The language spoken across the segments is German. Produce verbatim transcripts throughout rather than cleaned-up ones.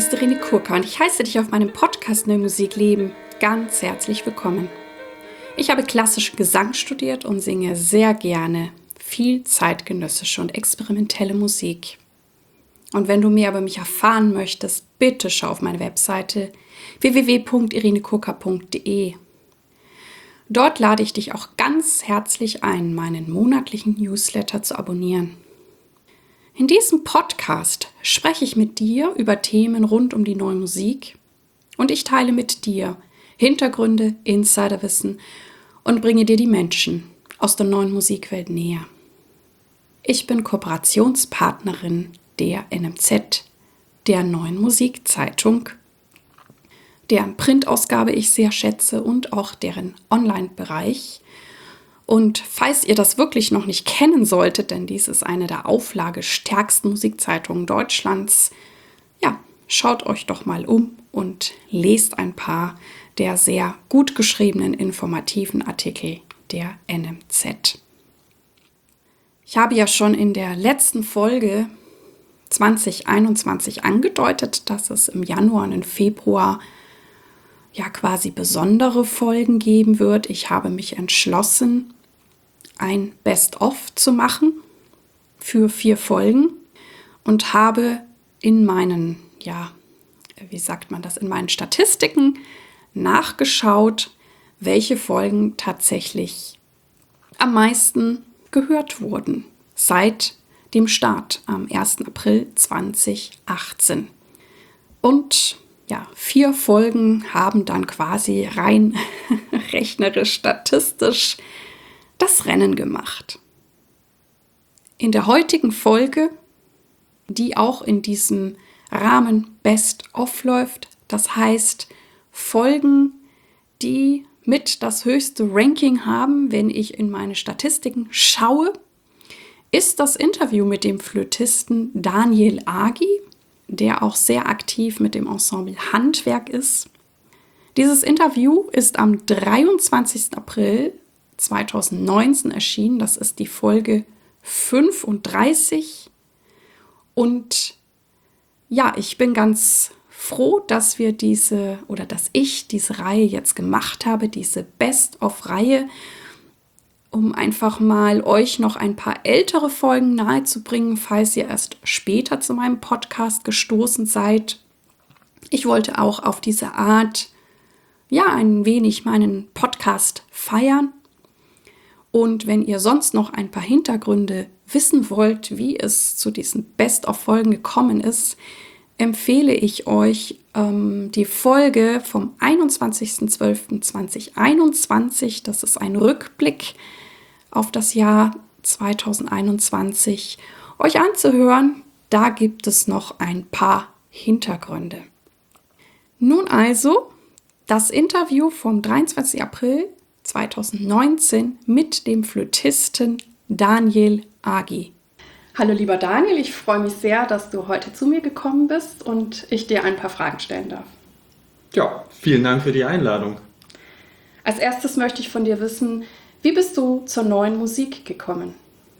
ist Irene Kurka und ich heiße dich auf meinem Podcast Neue Musik leben ganz herzlich willkommen. Ich habe klassischen Gesang studiert und singe sehr gerne viel zeitgenössische und experimentelle Musik. Und wenn du mehr über mich erfahren möchtest, bitte schau auf meine Webseite w w w punkt irene kurka punkt d e. Dort lade ich dich auch ganz herzlich ein, meinen monatlichen Newsletter zu abonnieren. In diesem Podcast spreche ich mit dir über Themen rund um die neue Musik und ich teile mit dir Hintergründe, Insiderwissen und bringe dir die Menschen aus der neuen Musikwelt näher. Ich bin Kooperationspartnerin der N M Z, der Neuen Musikzeitung, deren Printausgabe ich sehr schätze und auch deren Online-Bereich. Und falls ihr das wirklich noch nicht kennen solltet, denn dies ist eine der auflagestärksten Musikzeitungen Deutschlands, ja, schaut euch doch mal um und lest ein paar der sehr gut geschriebenen, informativen Artikel der N M Z. Ich habe ja schon in der letzten Folge zwanzig einundzwanzig angedeutet, dass es im Januar und im Februar ja quasi besondere Folgen geben wird. Ich habe mich entschlossen, ein Best-of zu machen für vier Folgen und habe in meinen, ja, wie sagt man das, in meinen Statistiken nachgeschaut, welche Folgen tatsächlich am meisten gehört wurden seit dem Start am ersten April zweitausendachtzehn. Und ja, vier Folgen haben dann quasi rein rechnerisch, statistisch das Rennen gemacht. In der heutigen Folge, die auch in diesem Rahmen Best-of läuft, das heißt Folgen, die mit das höchste Ranking haben, wenn ich in meine Statistiken schaue, ist das Interview mit dem Flötisten Daniel Agi, der auch sehr aktiv mit dem Ensemble Handwerk ist. Dieses Interview ist am dreiundzwanzigsten April zweitausendneunzehn erschienen. Das ist die Folge fünfunddreißig. Und ja, ich bin ganz froh, dass wir diese oder dass ich diese Reihe jetzt gemacht habe, diese Best-of-Reihe, um einfach mal euch noch ein paar ältere Folgen nahezubringen, falls ihr erst später zu meinem Podcast gestoßen seid. Ich wollte auch auf diese Art ja ein wenig meinen Podcast feiern. Und wenn ihr sonst noch ein paar Hintergründe wissen wollt, wie es zu diesen Best-of-Folgen gekommen ist, empfehle ich euch ähm, die Folge vom einundzwanzigsten zwölften zweitausendeinundzwanzig. Das ist ein Rückblick auf das Jahr zweitausendeinundzwanzig, euch anzuhören. Da gibt es noch ein paar Hintergründe. Nun also das Interview vom dreiundzwanzigsten April zweitausendneunzehn mit dem Flötisten Daniel Agi. Hallo lieber Daniel, ich freue mich sehr, dass du heute zu mir gekommen bist und ich dir ein paar Fragen stellen darf. Ja, vielen Dank für die Einladung. Als erstes möchte ich von dir wissen, wie bist du zur neuen Musik gekommen?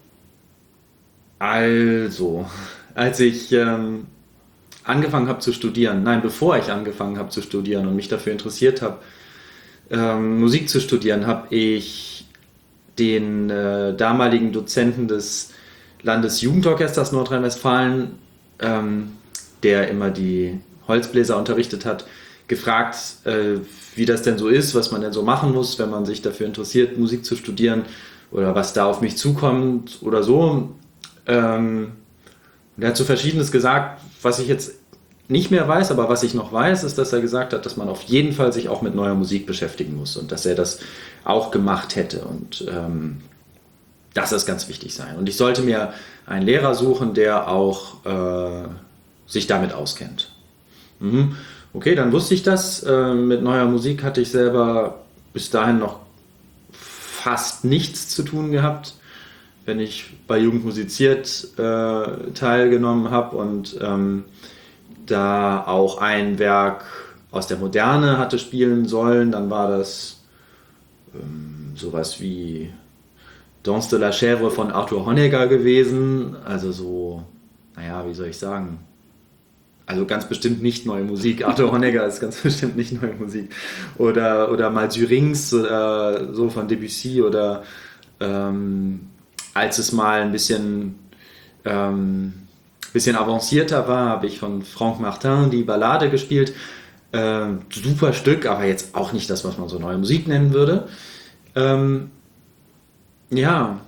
Also, als ich ähm, angefangen habe zu studieren, nein, bevor ich angefangen habe zu studieren und mich dafür interessiert habe, ähm, Musik zu studieren, habe ich den äh, damaligen Dozenten des Landesjugendorchesters Nordrhein-Westfalen, ähm, der immer die Holzbläser unterrichtet hat, gefragt, äh, wie das denn so ist, was man denn so machen muss, wenn man sich dafür interessiert, Musik zu studieren oder was da auf mich zukommt oder so. Ähm, und er hat so Verschiedenes gesagt, was ich jetzt nicht mehr weiß, aber was ich noch weiß, ist, dass er gesagt hat, dass man auf jeden Fall sich auch mit neuer Musik beschäftigen muss und dass er das auch gemacht hätte und ähm, dass das ganz wichtig sei. Und ich sollte mir einen Lehrer suchen, der auch äh, sich damit auskennt. Mhm. Okay, dann wusste ich das. Äh, mit neuer Musik hatte ich selber bis dahin noch fast nichts zu tun gehabt, wenn ich bei Jugend musiziert äh, teilgenommen habe und ähm, da auch ein Werk aus der Moderne hatte spielen sollen, dann war das ähm, sowas wie Danse de la Chèvre von Arthur Honegger gewesen, also so, naja, wie soll ich sagen, also ganz bestimmt nicht neue Musik. Arthur Honegger ist ganz bestimmt nicht neue Musik. Oder, oder mal Syrinx oder so von Debussy oder ähm, als es mal ein bisschen, ähm, bisschen avancierter war, habe ich von Franck Martin die Ballade gespielt. Ähm, super Stück, aber jetzt auch nicht das, was man so neue Musik nennen würde. Ähm, ja.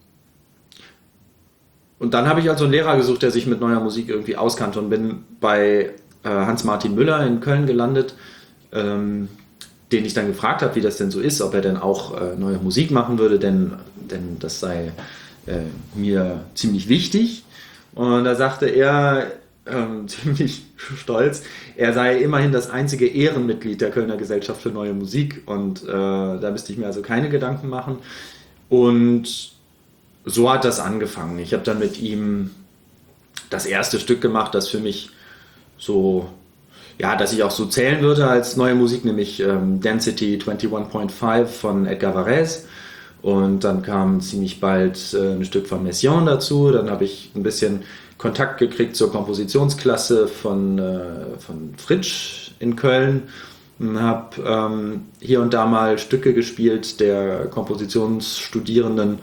Und dann habe ich also einen Lehrer gesucht, der sich mit neuer Musik irgendwie auskannte und bin bei äh, Hans-Martin Müller in Köln gelandet, ähm, den ich dann gefragt habe, wie das denn so ist, ob er denn auch äh, neue Musik machen würde, denn, denn das sei äh, mir ziemlich wichtig. Und da sagte er, ähm, ziemlich stolz, er sei immerhin das einzige Ehrenmitglied der Kölner Gesellschaft für Neue Musik und äh, da müsste ich mir also keine Gedanken machen. Und so hat das angefangen. Ich habe dann mit ihm das erste Stück gemacht, das für mich so, ja, dass ich auch so zählen würde als neue Musik, nämlich ähm, Density einundzwanzig Komma fünf von Edgar Varèse. Und dann kam ziemlich bald äh, ein Stück von Messiaen dazu. Dann habe ich ein bisschen Kontakt gekriegt zur Kompositionsklasse von, äh, von Fritsch in Köln. Und habe ähm, hier und da mal Stücke gespielt der Kompositionsstudierenden.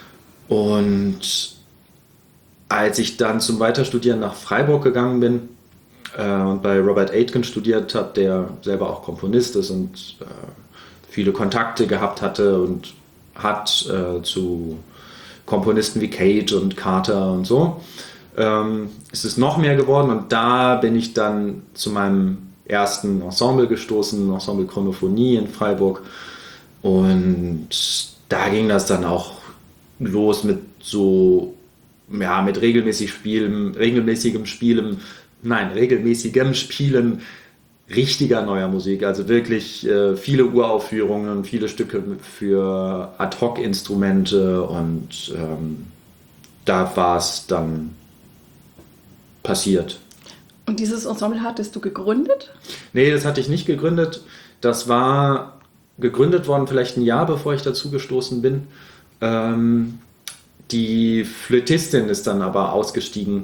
Und als ich dann zum Weiterstudieren nach Freiburg gegangen bin äh, und bei Robert Aitken studiert habe, der selber auch Komponist ist und äh, viele Kontakte gehabt hatte und hat äh, zu Komponisten wie Cage und Carter und so, ähm, ist es noch mehr geworden. Und da bin ich dann zu meinem ersten Ensemble gestoßen, Ensemble Chronophonie in Freiburg. Und da ging das dann auch los mit so, ja, mit regelmäßig Spielen, regelmäßigem Spielen, nein, regelmäßigem Spielen richtiger neuer Musik, also wirklich äh, viele Uraufführungen, viele Stücke für Ad-Hoc-Instrumente und ähm, da war es dann passiert. Und dieses Ensemble hattest du gegründet? Nee, das hatte ich nicht gegründet. Das war gegründet worden vielleicht ein Jahr, bevor ich dazu gestoßen bin. Ähm, die Flötistin ist dann aber ausgestiegen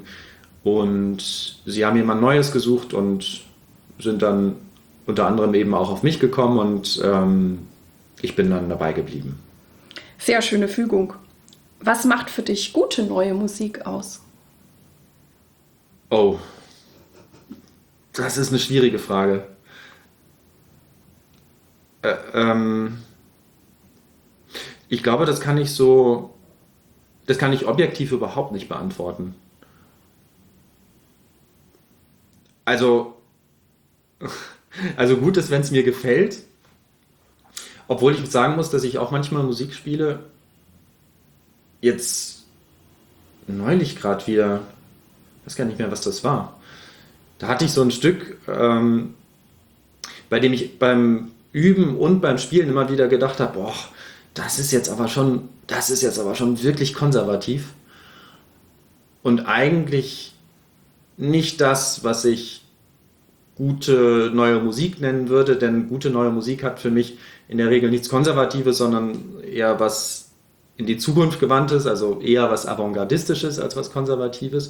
und sie haben jemand Neues gesucht und sind dann unter anderem eben auch auf mich gekommen und ähm, ich bin dann dabei geblieben. Sehr schöne Fügung. Was macht für dich gute neue Musik aus? Oh, das ist eine schwierige Frage. Äh, ähm, ich glaube, das kann ich so, das kann ich objektiv überhaupt nicht beantworten. Also, also gut ist, wenn es mir gefällt. Obwohl ich sagen muss, dass ich auch manchmal Musik spiele. Jetzt neulich gerade wieder, ich weiß gar nicht mehr, was das war. Da hatte ich so ein Stück, ähm, bei dem ich beim Üben und beim Spielen immer wieder gedacht habe, boah, das ist jetzt aber schon, das ist jetzt aber schon wirklich konservativ. Und eigentlich nicht das, was ich gute neue Musik nennen würde, denn gute neue Musik hat für mich in der Regel nichts Konservatives, sondern eher was in die Zukunft gewandtes, also eher was Avantgardistisches als was Konservatives.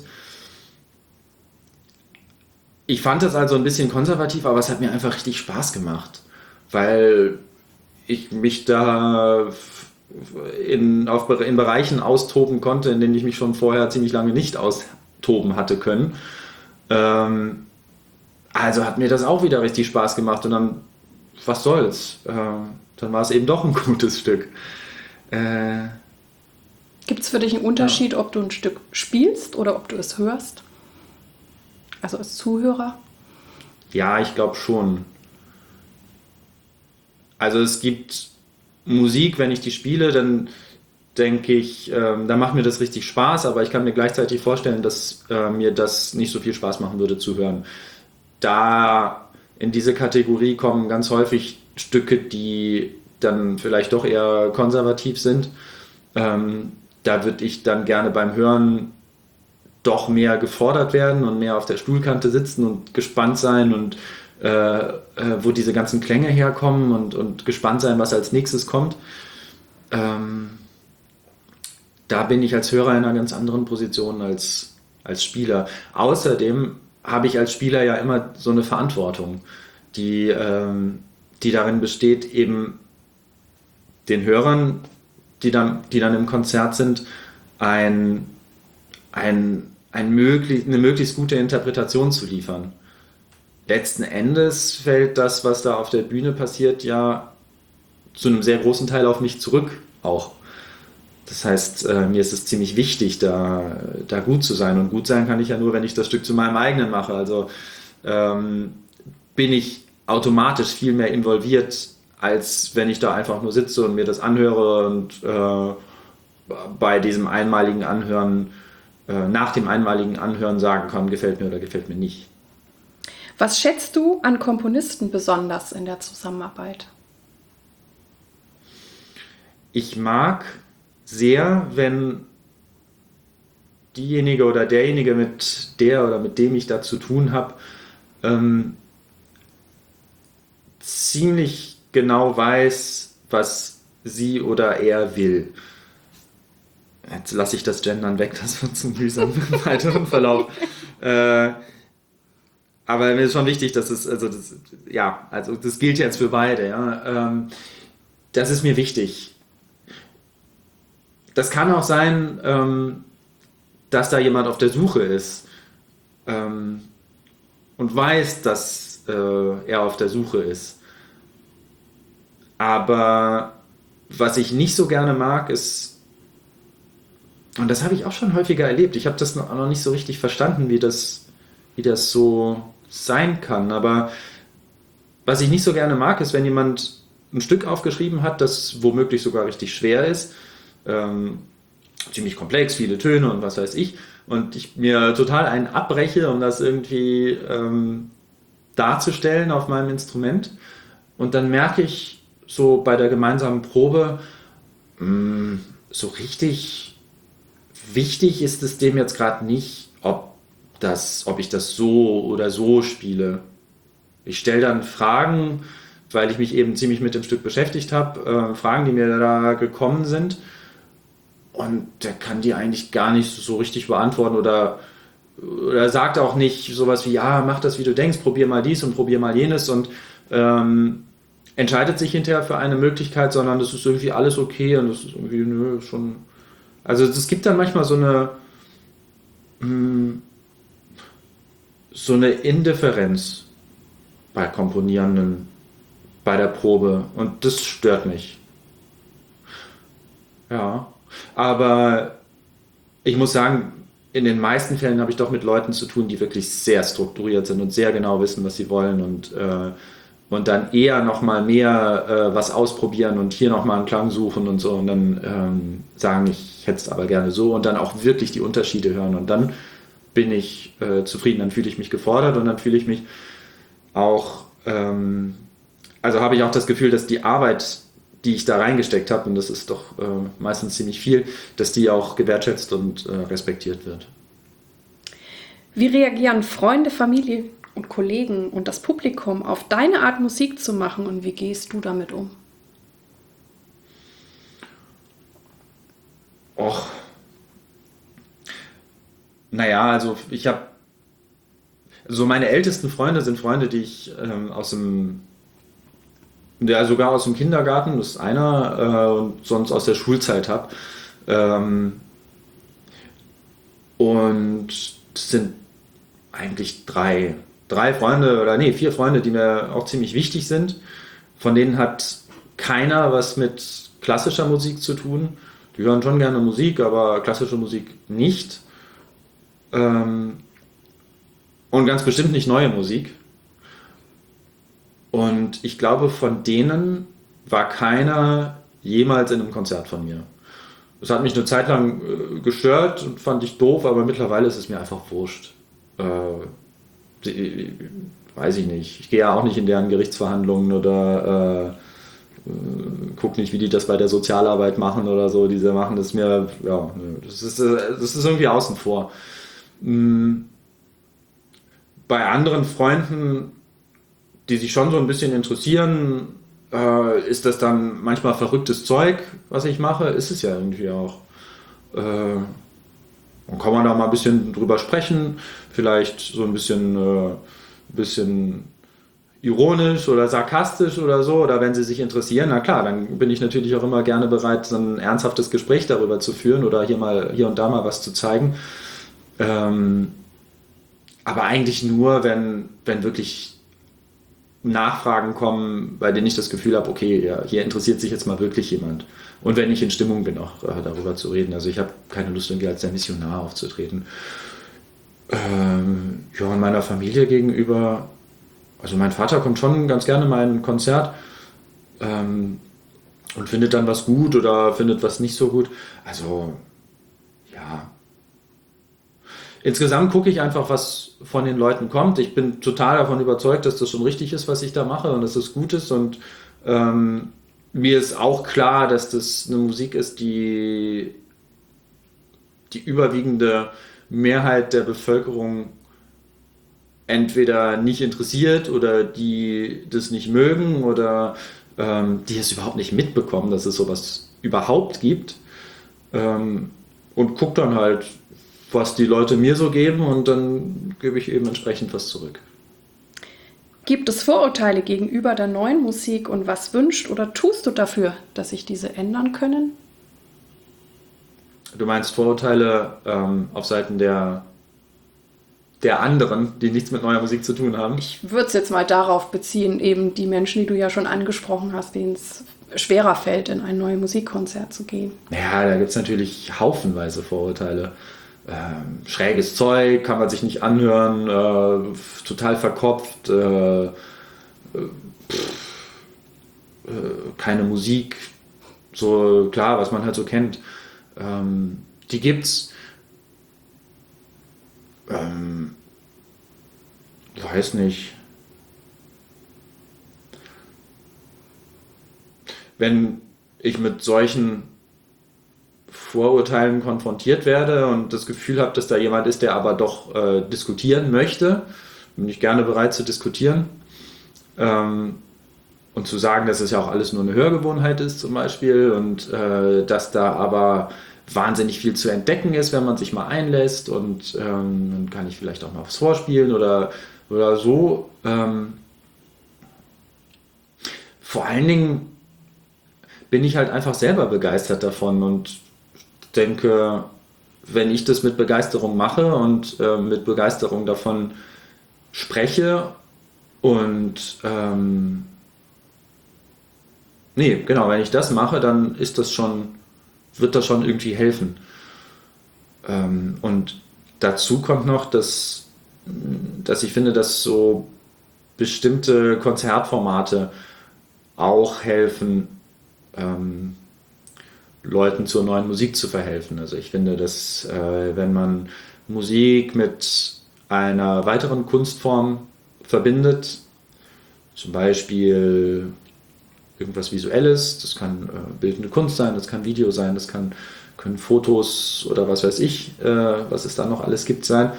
Ich fand das also ein bisschen konservativ, aber es hat mir einfach richtig Spaß gemacht, weil ich mich da in, auf, in Bereichen austoben konnte, in denen ich mich schon vorher ziemlich lange nicht austoben hatte können. Ähm, also hat mir das auch wieder richtig Spaß gemacht und dann, was soll's, äh, dann war es eben doch ein gutes Stück. Äh, Gibt es für dich einen Unterschied, ja, ob du ein Stück spielst oder ob du es hörst? Also als Zuhörer? Ja, ich glaube schon. Also es gibt Musik, wenn ich die spiele, dann denke ich, ähm, dann macht mir das richtig Spaß, aber ich kann mir gleichzeitig vorstellen, dass äh, mir das nicht so viel Spaß machen würde zu hören. Da in diese Kategorie kommen ganz häufig Stücke, die dann vielleicht doch eher konservativ sind. Ähm, da würde ich dann gerne beim Hören doch mehr gefordert werden und mehr auf der Stuhlkante sitzen und gespannt sein und äh, äh, wo diese ganzen Klänge herkommen und, und gespannt sein, was als nächstes kommt. Ähm, da bin ich als Hörer in einer ganz anderen Position als, als Spieler. Außerdem habe ich als Spieler ja immer so eine Verantwortung, die, ähm, die darin besteht, eben den Hörern, die dann, die dann im Konzert sind, ein, ein, ein möglich, eine möglichst gute Interpretation zu liefern. Letzten Endes fällt das, was da auf der Bühne passiert, ja zu einem sehr großen Teil auf mich zurück auch. Das heißt, äh, mir ist es ziemlich wichtig, da, da gut zu sein. Und gut sein kann ich ja nur, wenn ich das Stück zu meinem eigenen mache. Also ähm, bin ich automatisch viel mehr involviert, als wenn ich da einfach nur sitze und mir das anhöre und äh, bei diesem einmaligen Anhören, äh, nach dem einmaligen Anhören sagen kann, gefällt mir oder gefällt mir nicht. Was schätzt du an Komponisten besonders in der Zusammenarbeit? Ich mag sehr, wenn diejenige oder derjenige, mit der oder mit dem ich da zu tun habe, ähm, ziemlich genau weiß, was sie oder er will. Jetzt lasse ich das Gendern weg, das wird zu mühsam im weiteren Verlauf. Äh, aber mir ist schon wichtig, dass es, also das, ja, also das gilt jetzt für beide, ja. Ähm, das ist mir wichtig. Das kann auch sein, ähm, dass da jemand auf der Suche ist ähm, und weiß, dass äh, er auf der Suche ist. Aber was ich nicht so gerne mag, ist, und das habe ich auch schon häufiger erlebt, ich habe das noch, noch nicht so richtig verstanden, wie das, wie das so sein kann, aber was ich nicht so gerne mag, ist, wenn jemand ein Stück aufgeschrieben hat, das womöglich sogar richtig schwer ist, ähm, ziemlich komplex, viele Töne und was weiß ich, und ich mir total einen abbreche, um das irgendwie ähm, darzustellen auf meinem Instrument, und dann merke ich so bei der gemeinsamen Probe, mh, so richtig wichtig ist es dem jetzt gerade nicht, ob, das, ob ich das so oder so spiele. Ich stelle dann Fragen, weil ich mich eben ziemlich mit dem Stück beschäftigt habe, äh, Fragen, die mir da gekommen sind, und der kann die eigentlich gar nicht so richtig beantworten oder, oder sagt auch nicht sowas wie, ja, mach das, wie du denkst, probier mal dies und probier mal jenes und ähm, entscheidet sich hinterher für eine Möglichkeit, sondern das ist irgendwie alles okay und das ist irgendwie, nö, schon... Also es gibt dann manchmal so eine mh, so eine Indifferenz bei Komponierenden bei der Probe, und das stört mich. Ja, aber ich muss sagen, in den meisten Fällen habe ich doch mit Leuten zu tun, die wirklich sehr strukturiert sind und sehr genau wissen, was sie wollen, und, äh, und dann eher nochmal mehr äh, was ausprobieren und hier nochmal einen Klang suchen und so, und dann ähm, sagen, ich hätte es aber gerne so, und dann auch wirklich die Unterschiede hören, und dann bin ich äh, zufrieden, dann fühle ich mich gefordert und dann fühle ich mich auch, ähm, also habe ich auch das Gefühl, dass die Arbeit, die ich da reingesteckt habe, und das ist doch äh, meistens ziemlich viel, dass die auch gewertschätzt und äh, respektiert wird. Wie reagieren Freunde, Familie und Kollegen und das Publikum auf deine Art, Musik zu machen, und wie gehst du damit um? Och. Naja, also ich habe, so meine ältesten Freunde sind Freunde, die ich ähm, aus dem, ja sogar aus dem Kindergarten, das ist einer, äh, und sonst aus der Schulzeit habe. Ähm, und das sind eigentlich drei, drei Freunde, oder nee, vier Freunde, die mir auch ziemlich wichtig sind. Von denen hat keiner was mit klassischer Musik zu tun. Die hören schon gerne Musik, aber klassische Musik nicht. Ähm, und ganz bestimmt nicht neue Musik. Und ich glaube, von denen war keiner jemals in einem Konzert von mir. Das hat mich eine Zeit lang äh, gestört und fand ich doof, aber mittlerweile ist es mir einfach wurscht. Äh, die, weiß ich nicht. Ich gehe ja auch nicht in deren Gerichtsverhandlungen oder äh, äh, gucke nicht, wie die das bei der Sozialarbeit machen oder so. Diese machen das mir, ja, das ist, das ist irgendwie außen vor. Bei anderen Freunden, die sich schon so ein bisschen interessieren, äh, ist das dann manchmal verrücktes Zeug, was ich mache. Ist es ja irgendwie auch. Äh, dann kann man da mal ein bisschen drüber sprechen, vielleicht so ein bisschen, äh, bisschen ironisch oder sarkastisch oder so, oder wenn sie sich interessieren, na klar, dann bin ich natürlich auch immer gerne bereit, so ein ernsthaftes Gespräch darüber zu führen oder hier mal hier und da mal was zu zeigen. Ähm, aber eigentlich nur, wenn, wenn wirklich Nachfragen kommen, bei denen ich das Gefühl habe, okay, ja, hier interessiert sich jetzt mal wirklich jemand. Und wenn ich in Stimmung bin, auch äh, darüber zu reden. Also ich habe keine Lust, irgendwie als der Missionar aufzutreten. Ähm, ja, und meiner Familie gegenüber, also mein Vater kommt schon ganz gerne mal in ein Konzert ähm, und findet dann was gut oder findet was nicht so gut. Also, ja. Insgesamt gucke ich einfach, was von den Leuten kommt. Ich bin total davon überzeugt, dass das schon richtig ist, was ich da mache und dass es gut ist. Und ähm, mir ist auch klar, dass das eine Musik ist, die die überwiegende Mehrheit der Bevölkerung entweder nicht interessiert oder die das nicht mögen oder ähm, die es überhaupt nicht mitbekommen, dass es sowas überhaupt gibt. Ähm, und guck dann halt, was die Leute mir so geben und dann gebe ich eben entsprechend was zurück. Gibt es Vorurteile gegenüber der neuen Musik und was wünscht oder tust du dafür, dass sich diese ändern können? Du meinst Vorurteile ähm, auf Seiten der, der anderen, die nichts mit neuer Musik zu tun haben? Ich würde es jetzt mal darauf beziehen, eben die Menschen, die du ja schon angesprochen hast, denen es schwerer fällt, in ein neues Musikkonzert zu gehen. Ja, da gibt es natürlich haufenweise Vorurteile. Ähm, schräges Zeug, kann man sich nicht anhören, äh, total verkopft, äh, äh, pff, äh, keine Musik, so klar, was man halt so kennt. Ähm, die gibt's. Ähm, weiß nicht. Wenn ich mit solchen Vorurteilen konfrontiert werde und das Gefühl habe, dass da jemand ist, der aber doch äh, diskutieren möchte, bin ich gerne bereit zu diskutieren. Ähm, und zu sagen, dass es ja auch alles nur eine Hörgewohnheit ist zum Beispiel und äh, dass da aber wahnsinnig viel zu entdecken ist, wenn man sich mal einlässt und ähm, dann kann ich vielleicht auch mal was vorspielen oder, oder so. Ähm, vor allen Dingen bin ich halt einfach selber begeistert davon und denke, wenn ich das mit Begeisterung mache und äh, mit Begeisterung davon spreche und ähm, nee, genau, wenn ich das mache, dann ist das schon, wird das schon irgendwie helfen. Ähm, und dazu kommt noch, dass, dass ich finde, dass so bestimmte Konzertformate auch helfen, ähm, Leuten zur neuen Musik zu verhelfen. Also ich finde, dass äh, wenn man Musik mit einer weiteren Kunstform verbindet, zum Beispiel irgendwas Visuelles, das kann äh, bildende Kunst sein, das kann Video sein, das kann, können Fotos oder was weiß ich, äh, was es da noch alles gibt sein,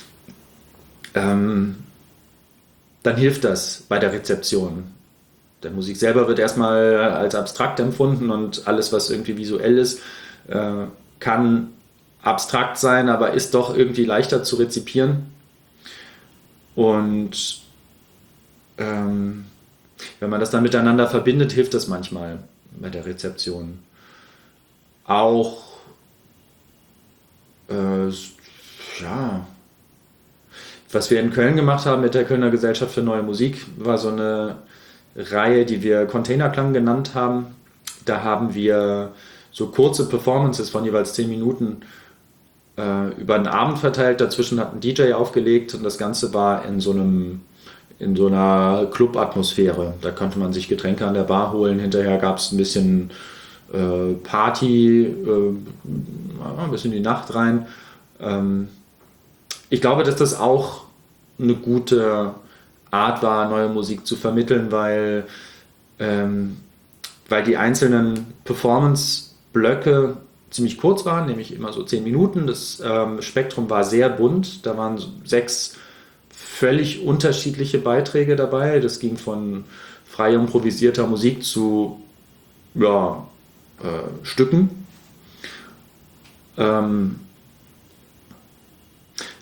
ähm, dann hilft das bei der Rezeption. Der Musik selber wird erstmal als abstrakt empfunden und alles, was irgendwie visuell ist, äh, kann abstrakt sein, aber ist doch irgendwie leichter zu rezipieren. Und ähm, wenn man das dann miteinander verbindet, hilft das manchmal bei der Rezeption. Auch, äh, ja, was wir in Köln gemacht haben mit der Kölner Gesellschaft für Neue Musik, war so eine Reihe, die wir Containerklang genannt haben. Da haben wir so kurze Performances von jeweils zehn Minuten äh, über den Abend verteilt. Dazwischen hat ein D J aufgelegt und das Ganze war in so einem in so einer Club-Atmosphäre. Da konnte man sich Getränke an der Bar holen. Hinterher gab es ein bisschen äh, Party, äh, ein bisschen in die Nacht rein. Ähm, ich glaube, dass das auch eine gute Art war, neue Musik zu vermitteln, weil, ähm, weil die einzelnen Performance-Blöcke ziemlich kurz waren, nämlich immer so zehn Minuten. Das ähm, Spektrum war sehr bunt. Da waren sechs völlig unterschiedliche Beiträge dabei. Das ging von frei improvisierter Musik zu ja, äh, Stücken. Ähm,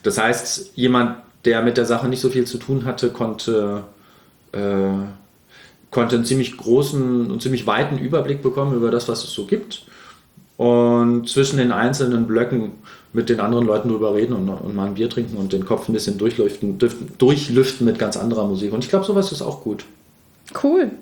Das heißt, jemand, der mit der Sache nicht so viel zu tun hatte, konnte, äh, konnte einen ziemlich großen und ziemlich weiten Überblick bekommen über das, was es so gibt. Und zwischen den einzelnen Blöcken mit den anderen Leuten drüber reden und, und mal ein Bier trinken und den Kopf ein bisschen durchlüften, durchlüften mit ganz anderer Musik. Und ich glaube, sowas ist auch gut. Cool.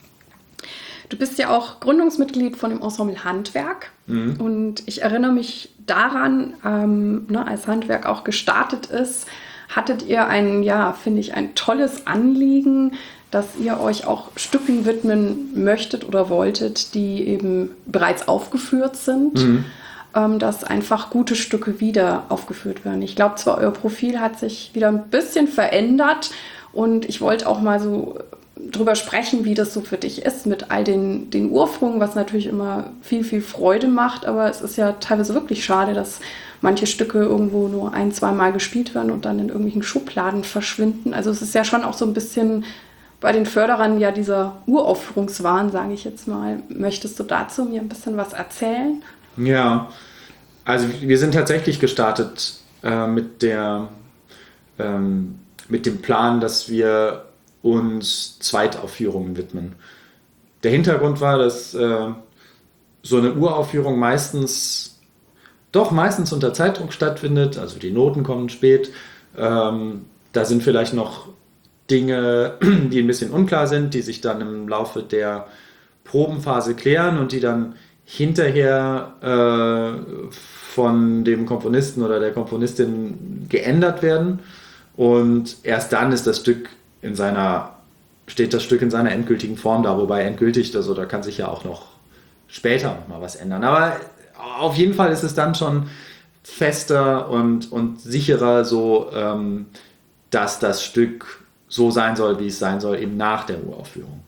Du bist ja auch Gründungsmitglied von dem Ensemble Handwerk. Mhm. Und ich erinnere mich daran, ähm, ne, als Handwerk auch gestartet ist, hattet ihr ein, ja, finde ich, ein tolles Anliegen, dass ihr euch auch Stücken widmen möchtet oder wolltet, die eben bereits aufgeführt sind, mhm. ähm, dass einfach gute Stücke wieder aufgeführt werden. Ich glaube zwar, euer Profil hat sich wieder ein bisschen verändert und ich wollte auch mal so drüber sprechen, wie das so für dich ist mit all den, den Uraufführungen, was natürlich immer viel, viel Freude macht, aber es ist ja teilweise wirklich schade, dass manche Stücke irgendwo nur ein, zwei Mal gespielt werden und dann in irgendwelchen Schubladen verschwinden. Also es ist ja schon auch so ein bisschen bei den Förderern ja dieser Uraufführungswahn, sage ich jetzt mal. Möchtest du dazu mir ein bisschen was erzählen? Ja, also wir sind tatsächlich gestartet äh, mit der ähm, mit dem Plan, dass wir uns Zweitaufführungen widmen. Der Hintergrund war, dass äh, so eine Uraufführung meistens doch meistens unter Zeitdruck stattfindet, also die Noten kommen spät, ähm, da sind vielleicht noch Dinge, die ein bisschen unklar sind, die sich dann im Laufe der Probenphase klären und die dann hinterher äh, von dem Komponisten oder der Komponistin geändert werden. Und erst dann ist das Stück in seiner, steht das Stück in seiner endgültigen Form da, wobei endgültig, also da kann sich ja auch noch später noch mal was ändern. Aber auf jeden Fall ist es dann schon fester und, und sicherer so, ähm, dass das Stück so sein soll, wie es sein soll, eben nach der Uraufführung.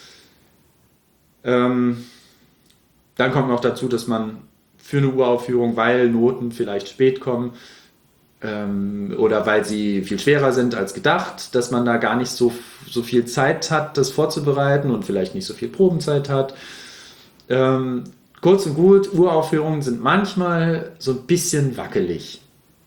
Ähm, dann kommt noch dazu, dass man für eine Uraufführung, weil Noten vielleicht spät kommen ähm, oder weil sie viel schwerer sind als gedacht, dass man da gar nicht so, so viel Zeit hat, das vorzubereiten und vielleicht nicht so viel Probenzeit hat. Ähm, kurz und gut, Uraufführungen sind manchmal so ein bisschen wackelig.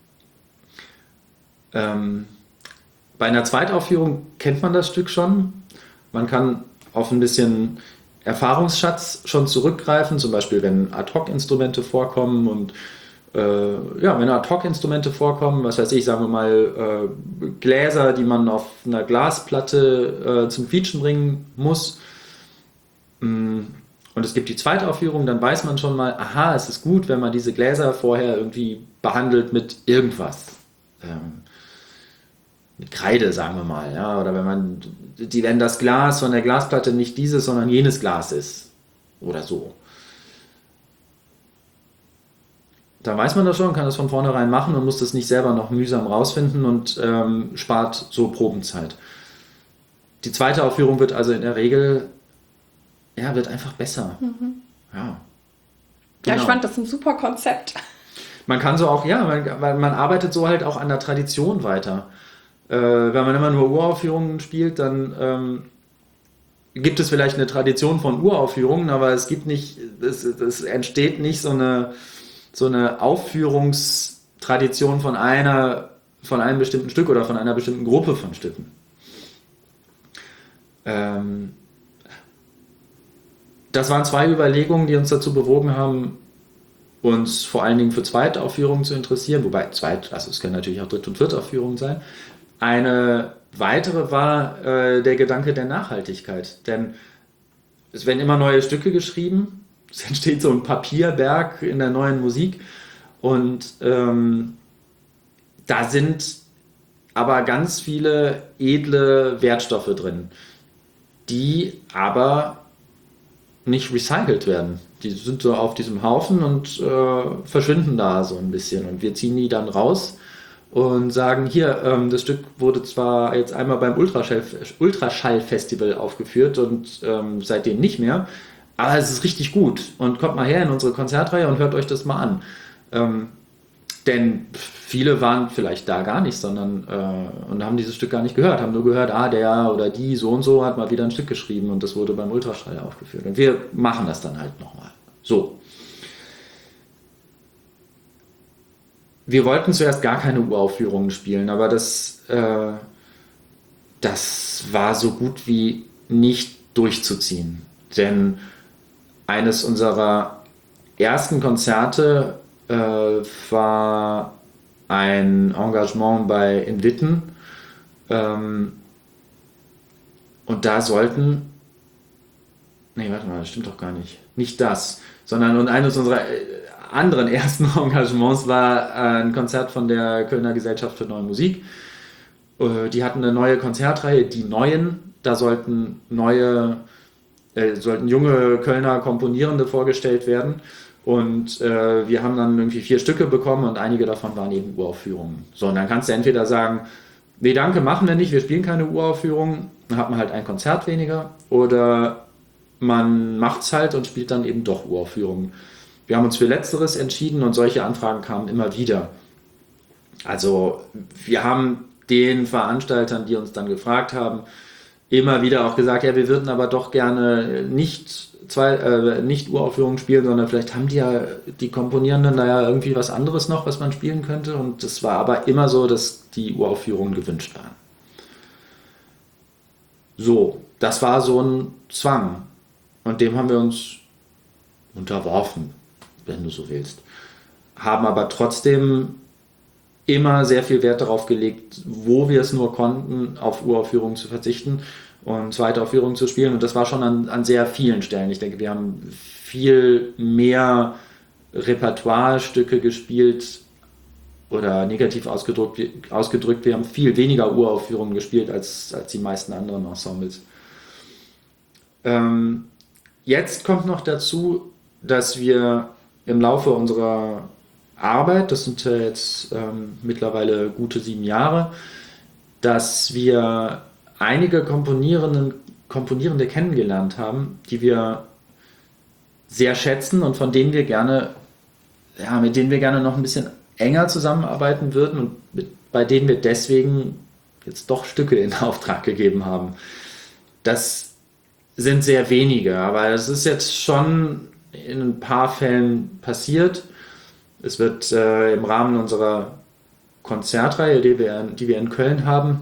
Ähm, Bei einer Zweitaufführung kennt man das Stück schon. Man kann auf ein bisschen Erfahrungsschatz schon zurückgreifen, zum Beispiel wenn Ad-Hoc-Instrumente vorkommen und äh, ja, wenn Ad-Hoc-Instrumente vorkommen, was weiß ich, sagen wir mal äh, Gläser, die man auf einer Glasplatte äh, zum Quietschen bringen muss. Und es gibt die Zweitaufführung, dann weiß man schon mal, aha, es ist gut, wenn man diese Gläser vorher irgendwie behandelt mit irgendwas. Ähm, mit Kreide, sagen wir mal, ja, oder wenn man, die, wenn das Glas von der Glasplatte nicht dieses, sondern jenes Glas ist, oder so. Da weiß man das schon, kann das von vornherein machen und muss das nicht selber noch mühsam rausfinden und ähm, spart so Probenzeit. Die zweite Aufführung wird also in der Regel, ja, wird einfach besser. Mhm. Ja. Ja, Genau. Ich fand das ein super Konzept. Man kann so auch, ja, man, weil man arbeitet so halt auch an der Tradition weiter. Äh, wenn man immer nur Uraufführungen spielt, dann ähm, gibt es vielleicht eine Tradition von Uraufführungen, aber es gibt nicht, es, es entsteht nicht so eine, so eine Aufführungstradition von einer, von einem bestimmten Stück oder von einer bestimmten Gruppe von Stücken. Ähm, das waren zwei Überlegungen, die uns dazu bewogen haben, uns vor allen Dingen für Zweitaufführungen zu interessieren, wobei Zweit, also es können natürlich auch Dritt- und Viertaufführungen sein. Eine weitere war äh, der Gedanke der Nachhaltigkeit, denn es werden immer neue Stücke geschrieben, es entsteht so ein Papierberg in der neuen Musik und ähm, da sind aber ganz viele edle Wertstoffe drin, die aber nicht recycelt werden. Die sind so auf diesem Haufen und äh, verschwinden da so ein bisschen und wir ziehen die dann raus und sagen, hier, ähm, das Stück wurde zwar jetzt einmal beim Ultraschall, Ultraschall-Festival aufgeführt und ähm, seitdem nicht mehr, aber es ist richtig gut und kommt mal her in unsere Konzertreihe und hört euch das mal an. Ähm, denn viele waren vielleicht da gar nicht, sondern äh, und haben dieses Stück gar nicht gehört, haben nur gehört, ah, der oder die so und so hat mal wieder ein Stück geschrieben und das wurde beim Ultraschall aufgeführt. Und wir machen das dann halt nochmal. So. wir wollten zuerst gar keine Uraufführungen spielen, aber das, äh, das war so gut wie nicht durchzuziehen. Denn eines unserer ersten Konzerte äh, war ein Engagement bei in Witten. Ähm, und da sollten, nee, warte mal, das stimmt doch gar nicht. Nicht das, sondern und eines unserer anderen ersten Engagements war ein Konzert von der Kölner Gesellschaft für Neue Musik. Äh, die hatten eine neue Konzertreihe, die Neuen. Da sollten neue, äh, sollten junge Kölner Komponierende vorgestellt werden. Und äh, wir haben dann irgendwie vier Stücke bekommen und einige davon waren eben Uraufführungen. So, und dann kannst du entweder sagen, nee, danke, machen wir nicht, wir spielen keine Uraufführungen, dann hat man halt ein Konzert weniger, oder man macht es halt und spielt dann eben doch Uraufführungen. Wir haben uns für Letzteres entschieden und solche Anfragen kamen immer wieder. Also wir haben den Veranstaltern, die uns dann gefragt haben, immer wieder auch gesagt, ja, wir würden aber doch gerne nicht zwei, äh, nicht Uraufführungen spielen, sondern vielleicht haben die ja, die Komponierenden da ja irgendwie was anderes noch, was man spielen könnte. Und es war aber immer so, dass die Uraufführungen gewünscht waren. So, das war so ein Zwang. Und dem haben wir uns unterworfen, wenn du so willst. Haben aber trotzdem immer sehr viel Wert darauf gelegt, wo wir es nur konnten, auf Uraufführungen zu verzichten und zweite Aufführungen zu spielen. Und das war schon an, an sehr vielen Stellen. Ich denke, wir haben viel mehr Repertoirestücke gespielt, oder negativ ausgedrückt, ausgedrückt, wir haben viel weniger Uraufführungen gespielt als, als die meisten anderen Ensembles. Ähm, jetzt kommt noch dazu, dass wir im Laufe unserer Arbeit, das sind ja jetzt ähm, mittlerweile gute sieben Jahre, dass wir einige Komponierenden, Komponierende kennengelernt haben, die wir sehr schätzen und von denen wir gerne, ja, mit denen wir gerne noch ein bisschen enger zusammenarbeiten würden und mit, bei denen wir deswegen jetzt doch Stücke in Auftrag gegeben haben. Das sind sehr wenige, aber es ist jetzt schon in ein paar Fällen passiert. Es wird äh, im Rahmen unserer Konzertreihe, die wir, die wir in Köln haben,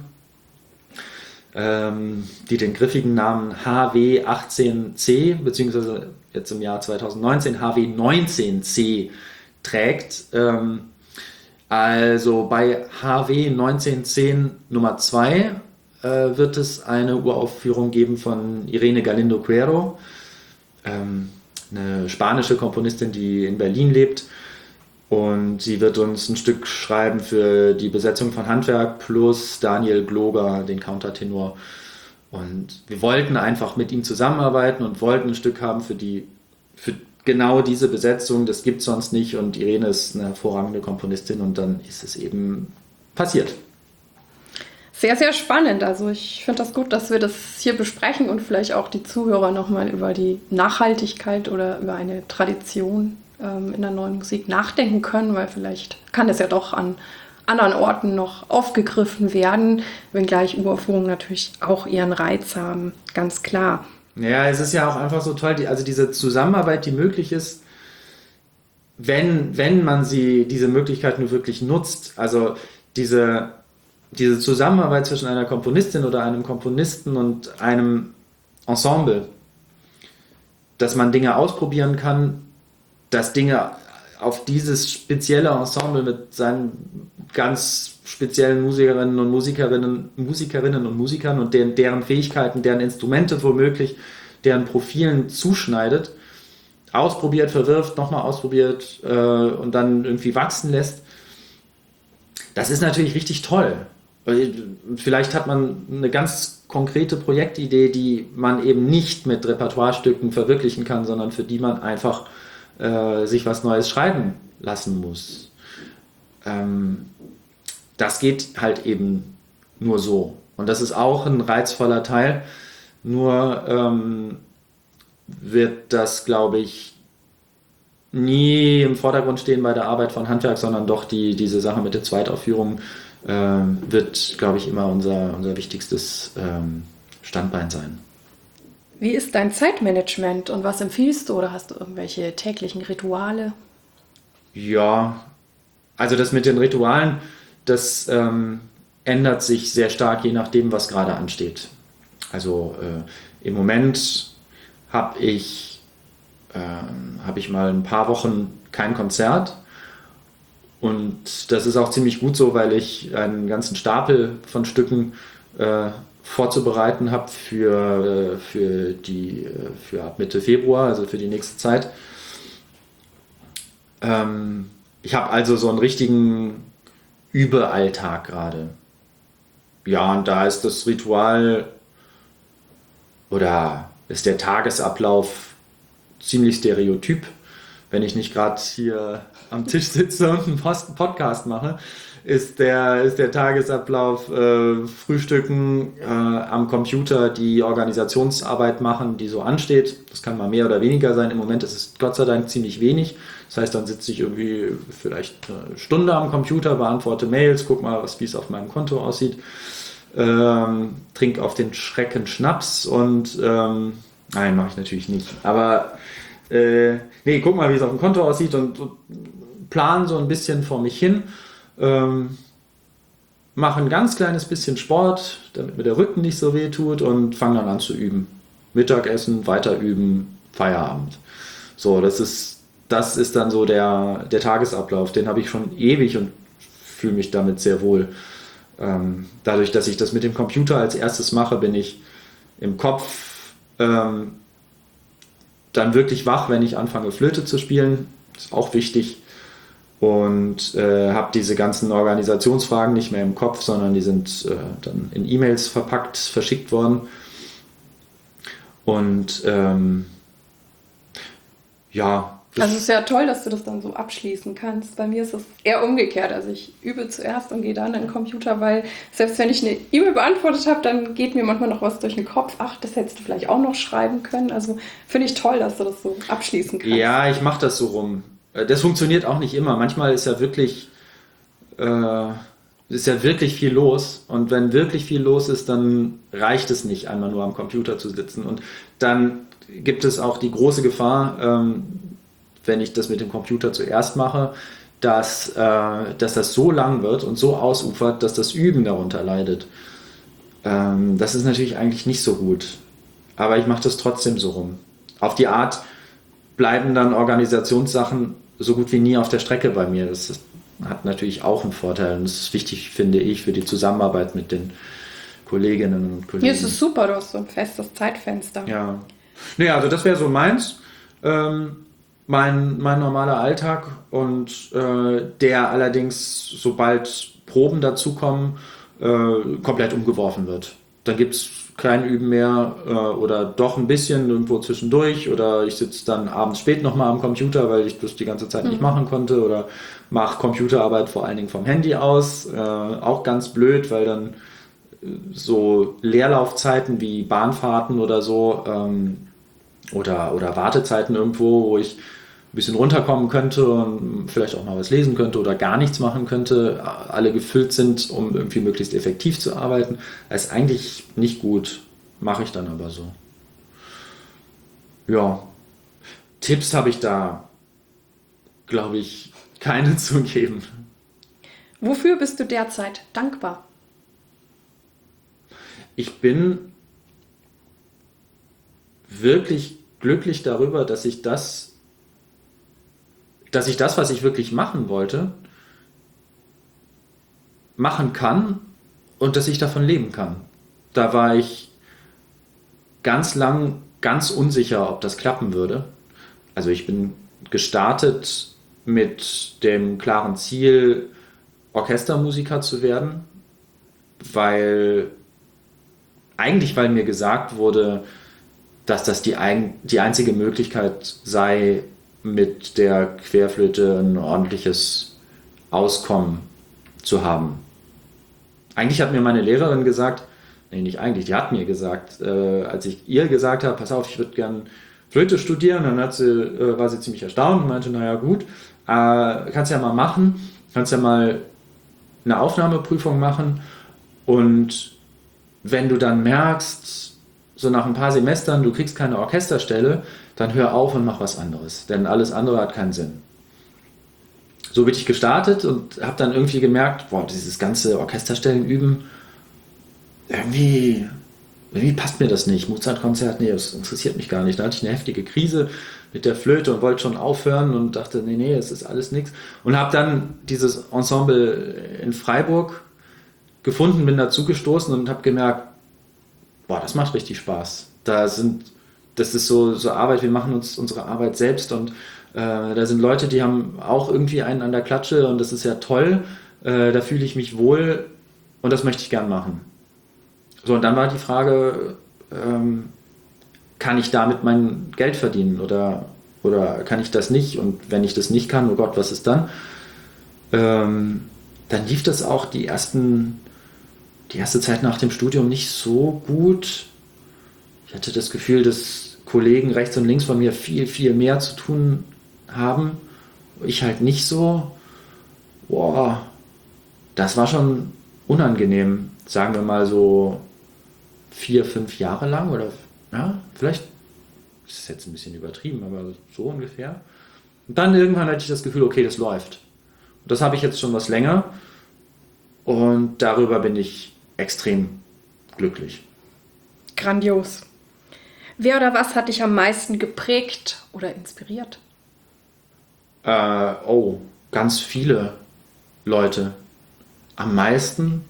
ähm, die den griffigen Namen H W achtzehn C, beziehungsweise jetzt im Jahr zweitausendneunzehn H W neunzehn C trägt. Ähm, also bei H W neunzehn zehn Nummer zwei äh, wird es eine Uraufführung geben von Irene Galindo Cuero, ähm, eine spanische Komponistin, die in Berlin lebt. Und sie wird uns ein Stück schreiben für die Besetzung von Handwerk plus Daniel Gloger, den Countertenor. Und wir wollten einfach mit ihm zusammenarbeiten und wollten ein Stück haben für die, für genau diese Besetzung. Das gibt es sonst nicht und Irene ist eine hervorragende Komponistin und dann ist es eben passiert. Sehr, sehr spannend. Also ich finde das gut, dass wir das hier besprechen und vielleicht auch die Zuhörer nochmal über die Nachhaltigkeit oder über eine Tradition in der neuen Musik nachdenken können, weil vielleicht kann es ja doch an anderen Orten noch aufgegriffen werden, wenngleich Uraufführungen natürlich auch ihren Reiz haben, ganz klar. Ja, es ist ja auch einfach so toll, die, also diese Zusammenarbeit, die möglich ist, wenn, wenn man sie, diese Möglichkeit nur wirklich nutzt, also diese, diese Zusammenarbeit zwischen einer Komponistin oder einem Komponisten und einem Ensemble, dass man Dinge ausprobieren kann, dass Dinge auf dieses spezielle Ensemble mit seinen ganz speziellen Musikerinnen und Musikerinnen, Musikerinnen und Musikern und deren, deren Fähigkeiten, deren Instrumente womöglich, deren Profilen zuschneidet, ausprobiert, verwirft, nochmal ausprobiert äh, und dann irgendwie wachsen lässt. Das ist natürlich richtig toll. Vielleicht hat man eine ganz konkrete Projektidee, die man eben nicht mit Repertoirestücken verwirklichen kann, sondern für die man einfach sich was Neues schreiben lassen muss. Ähm, das geht halt eben nur so. Und das ist auch ein reizvoller Teil. Nur ähm, wird das, glaube ich, nie im Vordergrund stehen bei der Arbeit von Handwerk, sondern doch die, diese Sache mit der Zweitaufführung äh, wird, glaube ich, immer unser, unser wichtigstes ähm, Standbein sein. Wie ist dein Zeitmanagement und was empfiehlst du oder hast du irgendwelche täglichen Rituale? Ja, Also das mit den Ritualen, das ähm, ändert sich sehr stark, je nachdem, was gerade ansteht. Also äh, im Moment habe ich, äh, hab ich mal ein paar Wochen kein Konzert. Und das ist auch ziemlich gut so, weil ich einen ganzen Stapel von Stücken äh, vorzubereiten habe für, für, die, für ab Mitte Februar, also für die nächste Zeit. Ähm, ich habe also so einen richtigen Überalltag gerade. Ja, und da ist das Ritual oder ist der Tagesablauf ziemlich stereotyp. Wenn ich nicht gerade hier am Tisch sitze und einen Post- Podcast mache, ist der, ist der Tagesablauf äh, Frühstücken, äh, am Computer die Organisationsarbeit machen, die so ansteht. Das kann mal mehr oder weniger sein. Im Moment ist es Gott sei Dank ziemlich wenig. Das heißt, dann sitze ich irgendwie vielleicht eine Stunde am Computer, beantworte Mails, guck mal, wie es auf meinem Konto aussieht, ähm, trinke auf den Schrecken Schnaps und ähm, nein, mache ich natürlich nicht. Aber äh, nee, guck mal, wie es auf dem Konto aussieht und, und plan so ein bisschen vor mich hin. Ähm, mache ein ganz kleines bisschen Sport, damit mir der Rücken nicht so weh tut und fange dann an zu üben. Mittagessen, weiter üben, Feierabend. So, das ist, das ist dann so der, der Tagesablauf. Den habe ich schon ewig und fühle mich damit sehr wohl. Ähm, dadurch, dass ich das mit dem Computer als erstes mache, bin ich im Kopf ähm, dann wirklich wach, wenn ich anfange Flöte zu spielen. Das ist auch wichtig. Und äh, habe diese ganzen Organisationsfragen nicht mehr im Kopf, sondern die sind äh, dann in E-Mails verpackt, verschickt worden. Und ähm, ja. Also es ist ja toll, dass du das dann so abschließen kannst. Bei mir ist es eher umgekehrt. Also ich übe zuerst und gehe dann an den Computer, weil selbst wenn ich eine E-Mail beantwortet habe, dann geht mir manchmal noch was durch den Kopf. Ach, das hättest du vielleicht auch noch schreiben können. Also finde ich toll, dass du das so abschließen kannst. Ja, ich mache das so rum. Das funktioniert auch nicht immer. Manchmal ist ja wirklich, äh, ist ja wirklich viel los. Und wenn wirklich viel los ist, dann reicht es nicht, einmal nur am Computer zu sitzen. Und dann gibt es auch die große Gefahr, ähm, wenn ich das mit dem Computer zuerst mache, dass, äh, dass das so lang wird und so ausufert, dass das Üben darunter leidet. Ähm, das ist natürlich eigentlich nicht so gut. Aber ich mache das trotzdem so rum. Auf die Art bleiben dann Organisationssachen so gut wie nie auf der Strecke bei mir. Das ist, hat natürlich auch einen Vorteil. Und das ist wichtig, finde ich, für die Zusammenarbeit mit den Kolleginnen und Kollegen. Ja, es ist super, du hast so ein festes Zeitfenster. Ja. Naja, also das wäre so meins. Ähm, mein, mein normaler Alltag und äh, der allerdings, sobald Proben dazukommen, äh, komplett umgeworfen wird. Dann gibt es kein Üben mehr äh, oder doch ein bisschen irgendwo zwischendurch oder ich sitze dann abends spät nochmal am Computer, weil ich das die ganze Zeit nicht Mhm. machen konnte oder mache Computerarbeit vor allen Dingen vom Handy aus. Äh, auch ganz blöd, weil dann äh, so Leerlaufzeiten wie Bahnfahrten oder so ähm, oder, oder Wartezeiten irgendwo, wo ich ein bisschen runterkommen könnte und vielleicht auch mal was lesen könnte oder gar nichts machen könnte, alle gefüllt sind, um irgendwie möglichst effektiv zu arbeiten. Das ist eigentlich nicht gut, mache ich dann aber so. Ja, Tipps habe ich da, glaube ich, keine zu geben. Wofür bist du derzeit dankbar? Ich bin wirklich glücklich darüber, dass ich das dass ich das, was ich wirklich machen wollte, machen kann und dass ich davon leben kann. Da war ich ganz lang ganz unsicher, ob das klappen würde. Also ich bin gestartet mit dem klaren Ziel, Orchestermusiker zu werden, weil eigentlich, weil mir gesagt wurde, dass das die, ein, die einzige Möglichkeit sei, mit der Querflöte ein ordentliches Auskommen zu haben. Eigentlich hat mir meine Lehrerin gesagt, nee, nicht eigentlich, die hat mir gesagt, äh, als ich ihr gesagt habe, pass auf, ich würde gern Flöte studieren, dann hat sie, äh, war sie ziemlich erstaunt und meinte, naja gut, äh, kannst ja mal machen, kannst ja mal eine Aufnahmeprüfung machen und wenn du dann merkst, so nach ein paar Semestern, du kriegst keine Orchesterstelle, dann hör auf und mach was anderes, denn alles andere hat keinen Sinn. so bin ich gestartet und habe dann irgendwie gemerkt, boah, dieses ganze Orchesterstellen üben, irgendwie, irgendwie passt mir das nicht. Mozart-Konzert, nee, das interessiert mich gar nicht. Da hatte ich eine heftige Krise mit der Flöte und wollte schon aufhören und dachte, nee, nee, es ist alles nichts. Und habe dann dieses Ensemble in Freiburg gefunden, bin dazu gestoßen und habe gemerkt, boah, das macht richtig Spaß. Da sind, das ist so, so Arbeit, wir machen uns unsere Arbeit selbst und äh, da sind Leute, die haben auch irgendwie einen an der Klatsche und das ist ja toll. Äh, da fühle ich mich wohl und das möchte ich gern machen. So, und dann war die Frage, ähm, kann ich damit mein Geld verdienen oder, oder kann ich das nicht? Und wenn ich das nicht kann, oh Gott, was ist dann? Ähm, dann lief das auch die ersten, die erste Zeit nach dem Studium nicht so gut. Ich hatte das Gefühl, dass Kollegen rechts und links von mir viel, viel mehr zu tun haben. Ich halt nicht so. Boah, das war schon unangenehm, sagen wir mal so vier, fünf Jahre lang oder ja, vielleicht ist es jetzt ein bisschen übertrieben, aber so ungefähr. Und dann irgendwann hatte ich das Gefühl, okay, das läuft. Und das habe ich jetzt schon was länger und darüber bin ich extrem glücklich. Grandios. Wer oder was hat dich am meisten geprägt oder inspiriert? Äh, oh, ganz viele Leute. Am meisten.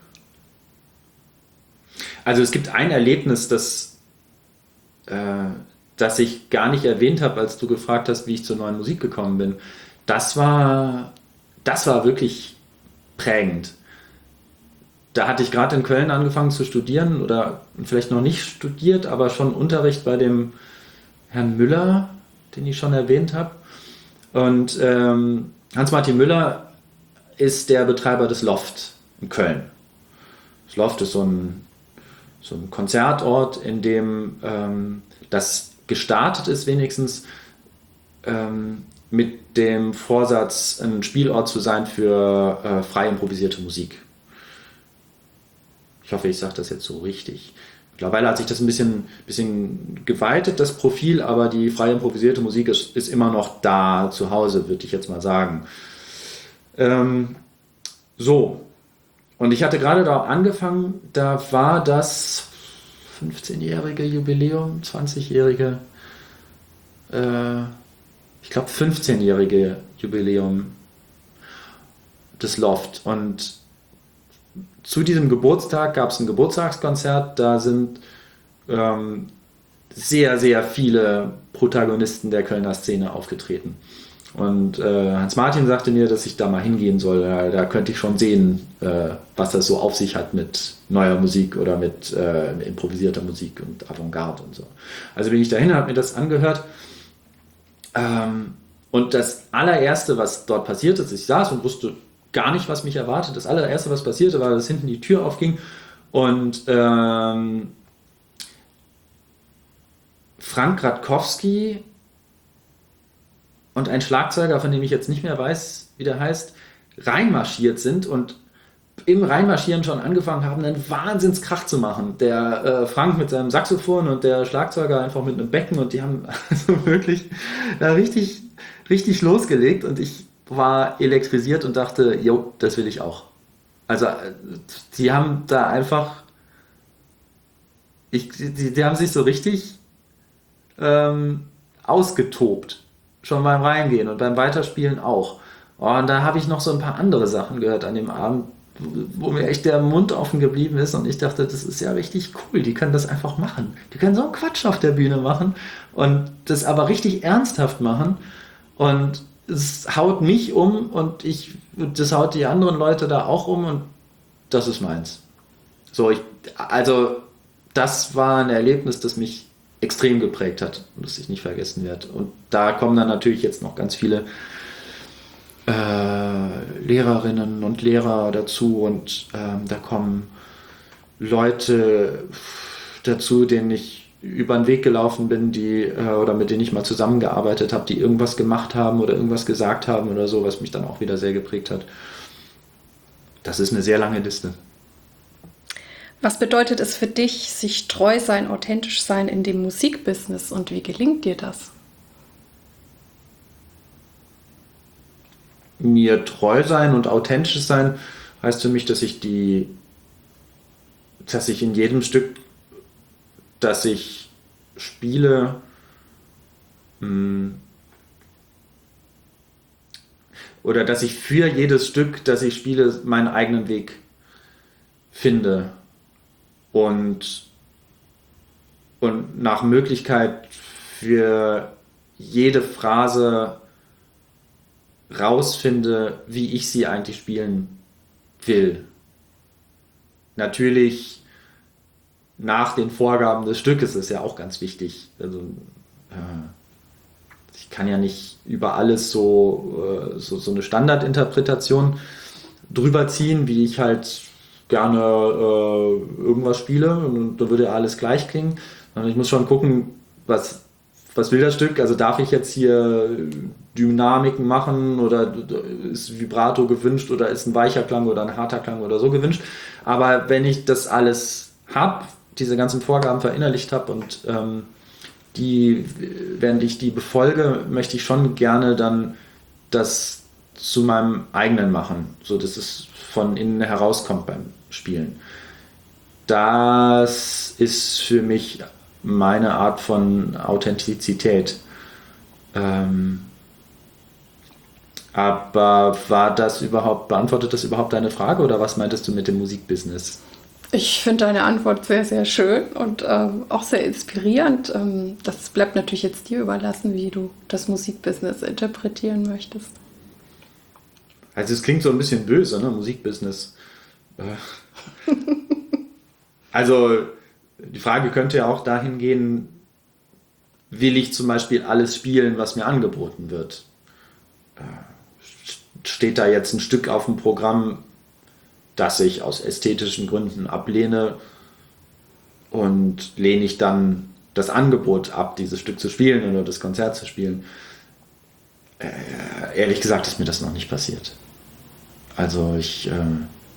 Also es gibt ein Erlebnis, das, äh, das ich gar nicht erwähnt habe, als du gefragt hast, wie ich zur neuen Musik gekommen bin. Das war, das war wirklich prägend. Da hatte ich gerade in Köln angefangen zu studieren oder vielleicht noch nicht studiert, aber schon Unterricht bei dem Herrn Müller, den ich schon erwähnt habe. Und ähm, Hans-Martin Müller ist der Betreiber des Loft in Köln. Das Loft ist so ein, so ein Konzertort, in dem ähm, das gestartet ist wenigstens ähm, mit dem Vorsatz, ein Spielort zu sein für äh, frei improvisierte Musik. Ich hoffe, ich sage das jetzt so richtig. Mittlerweile hat sich das ein bisschen, bisschen geweitet, das Profil, aber die frei improvisierte Musik ist, ist immer noch da zu Hause, würde ich jetzt mal sagen. Ähm, so, und ich hatte gerade da angefangen, da war das fünfzehnjährige Jubiläum, zwanzigjährige, äh, ich glaube fünfzehnjährige Jubiläum des Loft. Und zu diesem Geburtstag gab es ein Geburtstagskonzert, da sind ähm, sehr, sehr viele Protagonisten der Kölner Szene aufgetreten. Und äh, Hans-Martin sagte mir, dass ich da mal hingehen soll. Da, da könnte ich schon sehen, äh, was das so auf sich hat mit neuer Musik oder mit äh, improvisierter Musik und Avantgarde und so. Also bin ich dahin, habe mir das angehört. Ähm, und das allererste, was dort passiert ist, ich saß und wusste gar nicht, was mich erwartet. Das allererste, was passierte, war, dass hinten die Tür aufging und ähm, Frank Radkowski und ein Schlagzeuger, von dem ich jetzt nicht mehr weiß, wie der heißt, reinmarschiert sind und im Reinmarschieren schon angefangen haben, einen Wahnsinnskrach zu machen. Der äh, Frank mit seinem Saxophon und der Schlagzeuger einfach mit einem Becken und die haben also wirklich da richtig, richtig losgelegt und ich war elektrisiert und dachte, jo, das will ich auch. Also die haben da einfach, ich, die, die haben sich so richtig ähm, ausgetobt. Schon beim Reingehen und beim Weiterspielen auch. Und da habe ich noch so ein paar andere Sachen gehört an dem Abend, wo mir echt der Mund offen geblieben ist und ich dachte, das ist ja richtig cool, die können das einfach machen. Die können so einen Quatsch auf der Bühne machen und das aber richtig ernsthaft machen und es haut mich um und ich, das haut die anderen Leute da auch um und das ist meins. So, ich, also das war ein Erlebnis, das mich extrem geprägt hat und das ich nicht vergessen werde. Und da kommen dann natürlich jetzt noch ganz viele äh, Lehrerinnen und Lehrer dazu und ähm, da kommen Leute dazu, denen ich über den Weg gelaufen bin, die äh, oder mit denen ich mal zusammengearbeitet habe, die irgendwas gemacht haben oder irgendwas gesagt haben oder so, was mich dann auch wieder sehr geprägt hat. Das ist eine sehr lange Liste. Was bedeutet es für dich, sich treu sein, authentisch sein in dem Musikbusiness und wie gelingt dir das? mir treu sein und authentisch sein heißt für mich, dass ich die, dass ich in jedem Stück, das ich spiele, mh, oder dass ich für jedes Stück, das ich spiele, meinen eigenen Weg finde und, und nach Möglichkeit für jede Phrase rausfinde, wie ich sie eigentlich spielen will. Natürlich nach den Vorgaben des Stückes ist ja auch ganz wichtig. Also äh, ich kann ja nicht über alles so, äh, so, so eine Standardinterpretation drüber ziehen, wie ich halt gerne äh, irgendwas spiele und da würde ja alles gleich klingen. Ich muss schon gucken, was, was will das Stück? Also darf ich jetzt hier Dynamiken machen oder ist Vibrato gewünscht oder ist ein weicher Klang oder ein harter Klang oder so gewünscht. Aber wenn ich das alles habe, diese ganzen Vorgaben verinnerlicht habe und ähm, die, während ich die befolge, möchte ich schon gerne dann das zu meinem eigenen machen, so dass es von innen herauskommt beim Spielen. Das ist für mich meine Art von Authentizität. Ähm, aber war das überhaupt, beantwortet das überhaupt deine Frage oder was meintest du mit dem Musikbusiness? Ich finde deine Antwort sehr, sehr schön und ähm, auch sehr inspirierend. Ähm, das bleibt natürlich jetzt dir überlassen, wie du das Musikbusiness interpretieren möchtest. Also es klingt so ein bisschen böse, ne? Musikbusiness. Äh. Also die Frage könnte ja auch dahin gehen, will ich zum Beispiel alles spielen, was mir angeboten wird? Äh, steht da jetzt ein Stück auf dem Programm, das ich aus ästhetischen Gründen ablehne und lehne ich dann das Angebot ab, dieses Stück zu spielen oder das Konzert zu spielen? Äh, ehrlich gesagt ist mir das noch nicht passiert. Also ich, äh,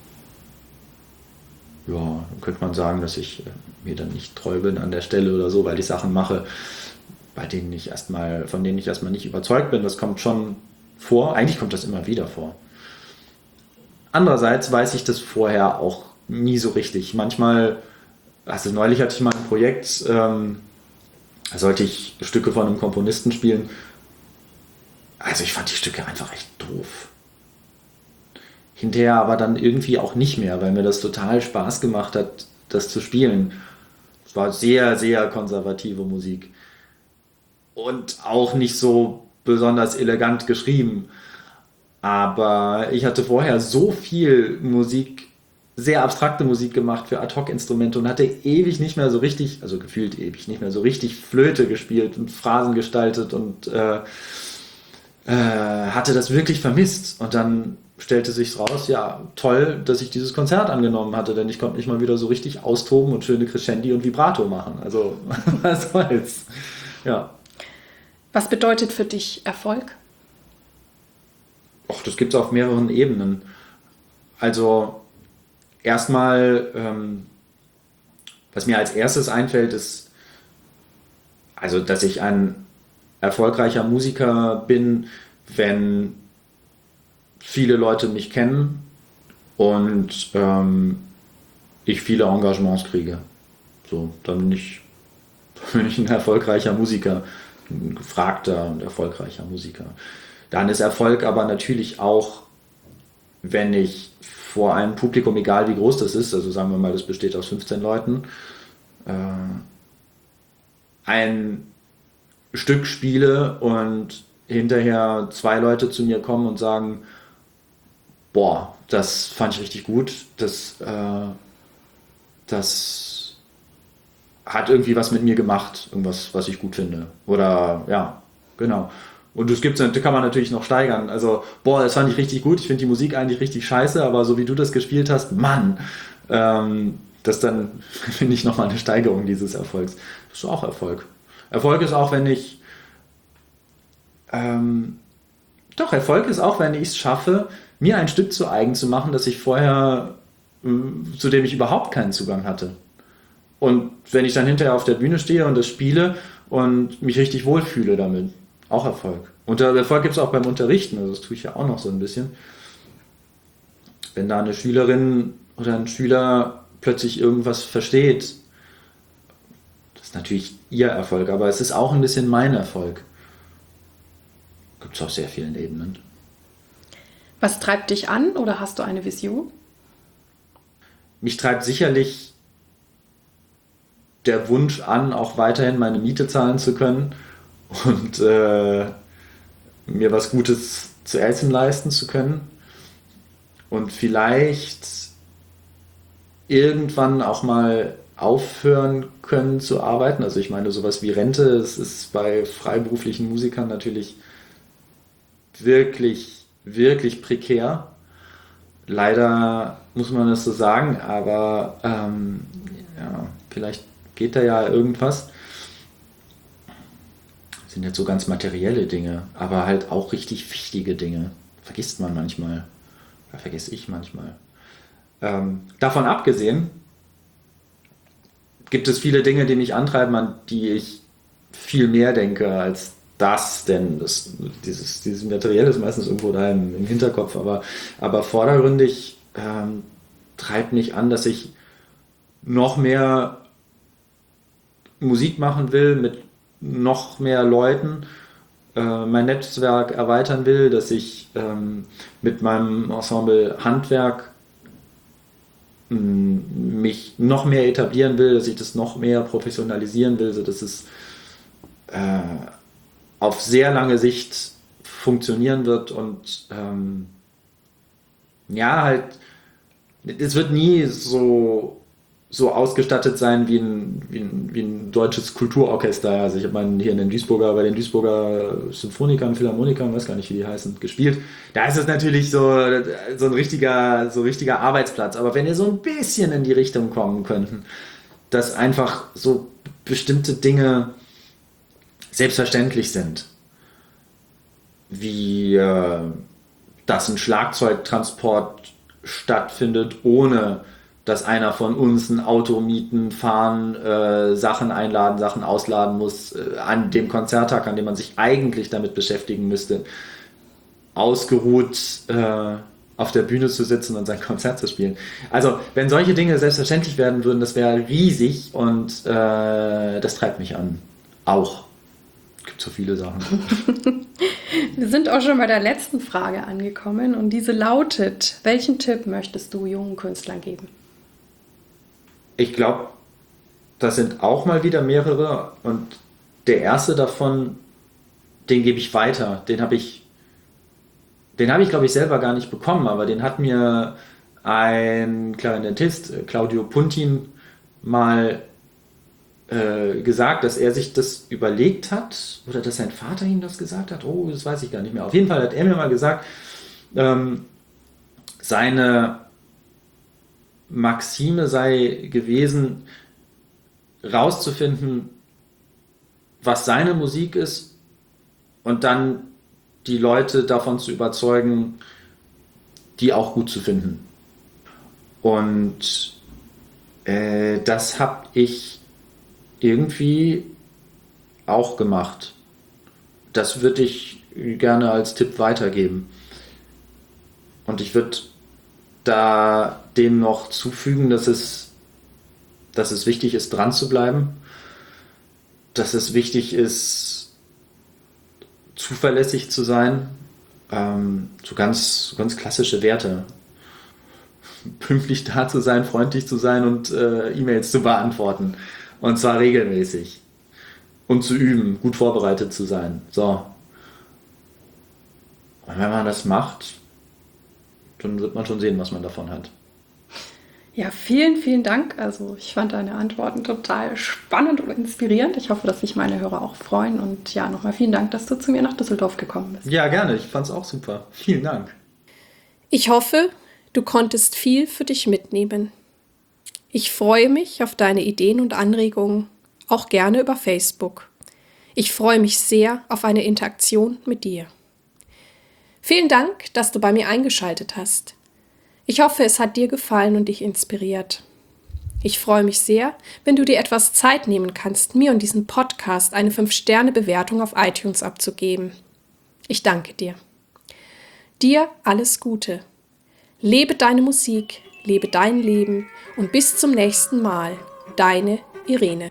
ja, könnte man sagen, dass ich äh, mir dann nicht treu bin an der Stelle oder so, weil ich Sachen mache, bei denen ich erstmal, von denen ich erstmal nicht überzeugt bin. Das kommt schon vor. Eigentlich kommt das immer wieder vor. Andererseits weiß ich das vorher auch nie so richtig. Manchmal, also neulich hatte ich mal ein Projekt, ähm, da sollte ich Stücke von einem Komponisten spielen. Also ich fand die Stücke einfach echt doof. Hinterher aber dann irgendwie auch nicht mehr, weil mir das total Spaß gemacht hat, das zu spielen. Es war sehr, sehr konservative Musik. Und auch nicht so besonders elegant geschrieben. Aber ich hatte vorher so viel Musik, sehr abstrakte Musik gemacht für Ad-Hoc-Instrumente und hatte ewig nicht mehr so richtig, also gefühlt ewig nicht mehr so richtig Flöte gespielt und Phrasen gestaltet und äh, äh, hatte das wirklich vermisst. Und dann stellte sich raus, ja, toll, dass ich dieses Konzert angenommen hatte, denn ich konnte mich mal wieder so richtig austoben und schöne Crescendi und Vibrato machen. Also, was soll's. Ja. Was bedeutet für dich Erfolg? Och, das gibt es auf mehreren Ebenen. Also erstmal, ähm, was mir als erstes einfällt, ist, also dass ich ein erfolgreicher Musiker bin, wenn viele Leute mich kennen und ähm, ich viele Engagements kriege. So, dann bin ich, dann bin ich ein erfolgreicher Musiker, ein gefragter und erfolgreicher Musiker. Dann ist Erfolg aber natürlich auch, wenn ich vor einem Publikum, egal wie groß das ist, also sagen wir mal, das besteht aus fünfzehn Leuten, äh, ein Stück spiele und hinterher zwei Leute zu mir kommen und sagen, boah, das fand ich richtig gut, das, äh, das hat irgendwie was mit mir gemacht, irgendwas, was ich gut finde. Oder ja, genau. Und das gibt's, das kann man natürlich noch steigern. Also, boah, das fand ich richtig gut. Ich finde die Musik eigentlich richtig scheiße, aber so wie du das gespielt hast, Mann, ähm, das dann, finde ich, nochmal eine Steigerung dieses Erfolgs. Das ist auch Erfolg. Erfolg ist auch, wenn ich, ähm, doch, Erfolg ist auch, wenn ich es schaffe, mir ein Stück zu eigen zu machen, das ich vorher, äh, zu dem ich überhaupt keinen Zugang hatte. Und wenn ich dann hinterher auf der Bühne stehe und das spiele und mich richtig wohlfühle damit. Auch Erfolg. Und der Erfolg gibt es auch beim Unterrichten, also das tue ich ja auch noch so ein bisschen. Wenn da eine Schülerin oder ein Schüler plötzlich irgendwas versteht, das ist natürlich ihr Erfolg, aber es ist auch ein bisschen mein Erfolg. Gibt es auf sehr vielen Ebenen. Was treibt dich an oder hast du eine Vision? Mich treibt sicherlich der Wunsch an, auch weiterhin meine Miete zahlen zu können und äh, mir was Gutes zu essen leisten zu können und vielleicht irgendwann auch mal aufhören können zu arbeiten. Also ich meine, sowas wie Rente, das ist bei freiberuflichen Musikern natürlich wirklich, wirklich prekär. Leider muss man das so sagen, aber ähm, ja, vielleicht geht da ja irgendwas. Das sind jetzt so ganz materielle Dinge, aber halt auch richtig wichtige Dinge. Vergisst man manchmal. Ja, vergesse ich manchmal. Ähm, davon abgesehen gibt es viele Dinge, die mich antreiben, an die ich viel mehr denke als das, denn das, dieses, dieses Materielle ist meistens irgendwo da im, im Hinterkopf, aber, aber vordergründig ähm, treibt mich an, dass ich noch mehr Musik machen will mit noch mehr Leuten, äh, mein Netzwerk erweitern will, dass ich ähm, mit meinem Ensemble Handwerk mh, mich noch mehr etablieren will, dass ich das noch mehr professionalisieren will, sodass es äh, auf sehr lange Sicht funktionieren wird und ähm, ja, halt, es wird nie so, so ausgestattet sein wie ein, wie ein, wie ein deutsches Kulturorchester. Also ich habe mal hier in den Duisburger, bei den Duisburger Symphonikern, Philharmonikern, weiß gar nicht, wie die heißen, gespielt. Da ist es natürlich so, so ein richtiger, so richtiger Arbeitsplatz. Aber wenn ihr so ein bisschen in die Richtung kommen könnten, dass einfach so bestimmte Dinge selbstverständlich sind, wie äh, dass ein Schlagzeugtransport stattfindet, ohne dass einer von uns ein Auto mieten, fahren, äh, Sachen einladen, Sachen ausladen muss, äh, an dem Konzerttag, an dem man sich eigentlich damit beschäftigen müsste, ausgeruht äh, auf der Bühne zu sitzen und sein Konzert zu spielen. Also, wenn solche Dinge selbstverständlich werden würden, das wäre riesig und äh, das treibt mich an. Auch. Es gibt so viele Sachen. Wir sind auch schon bei der letzten Frage angekommen und diese lautet: Welchen Tipp möchtest du jungen Künstlern geben? Ich glaube, das sind auch mal wieder mehrere und der erste davon, den gebe ich weiter. Den habe ich, den habe ich glaube ich selber gar nicht bekommen, aber den hat mir ein Klarinettist, Claudio Puntin, mal äh, gesagt, dass er sich das überlegt hat oder dass sein Vater ihm das gesagt hat. Oh, das weiß ich gar nicht mehr. Auf jeden Fall hat er mir mal gesagt, ähm, seine Maxime sei gewesen, rauszufinden, was seine Musik ist und dann die Leute davon zu überzeugen, die auch gut zu finden. Und äh, das habe ich irgendwie auch gemacht. Das würde ich gerne als Tipp weitergeben. Und ich würde da dem noch zufügen, dass es, dass es wichtig ist, dran zu bleiben, dass es wichtig ist, zuverlässig zu sein, ähm, so ganz, ganz klassische Werte. Pünktlich da zu sein, freundlich zu sein und äh, E-Mails zu beantworten. Und zwar regelmäßig. Und zu üben, gut vorbereitet zu sein. So. Und wenn man das macht, dann wird man schon sehen, was man davon hat. Ja, vielen, vielen Dank. Also ich fand deine Antworten total spannend und inspirierend. Ich hoffe, dass sich meine Hörer auch freuen. Und ja, nochmal vielen Dank, dass du zu mir nach Düsseldorf gekommen bist. Ja, gerne. Ich fand es auch super. Vielen Dank. Ich hoffe, du konntest viel für dich mitnehmen. Ich freue mich auf deine Ideen und Anregungen, auch gerne über Facebook. Ich freue mich sehr auf eine Interaktion mit dir. Vielen Dank, dass du bei mir eingeschaltet hast. Ich hoffe, es hat dir gefallen und dich inspiriert. Ich freue mich sehr, wenn du dir etwas Zeit nehmen kannst, mir und diesem Podcast eine fünf Sterne Bewertung auf iTunes abzugeben. Ich danke dir. Dir alles Gute. Lebe deine Musik, lebe dein Leben und bis zum nächsten Mal. Deine Irene.